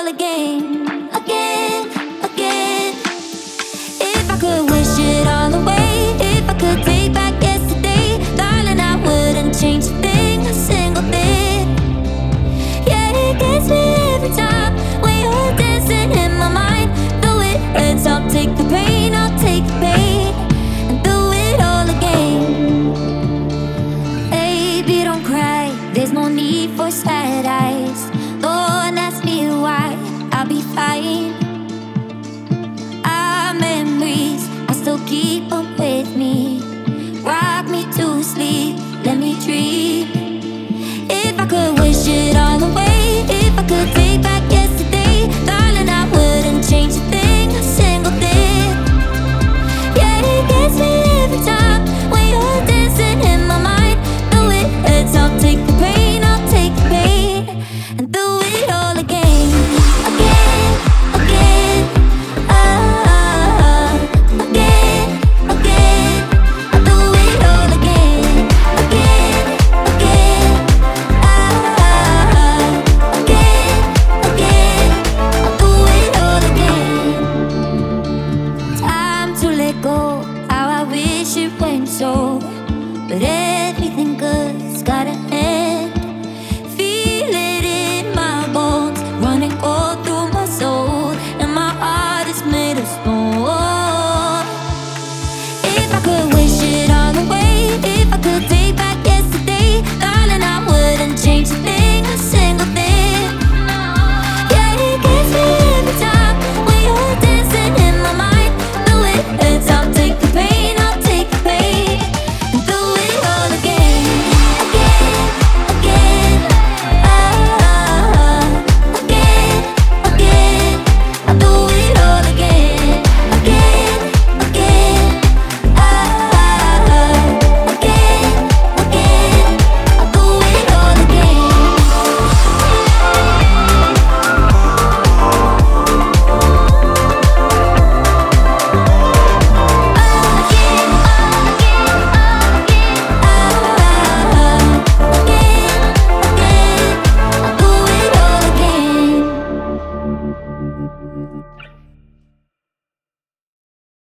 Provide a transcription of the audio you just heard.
again, again, again. If I could wish it all away, if I could take back yesterday, darling, I wouldn't change a thing, a single thing. Yeah, it gets me every time when you're dancing in my mind. Though it hurts, I'll take the pain, I'll take the pain and do it all again. Baby, don't cry, there's no need for sad eyes. Don't ask me why, I'll be fine. Our memories, I still keep them with me. Rock me to sleep, let me dream. If I could wish it all away, if I could take back yesterday, darling, I wouldn't change a thing, a single thing. Yeah, it gets me every time when you're dancing in my mind. Though it hurts, I'll take the pain, I'll take the pain and do it all again.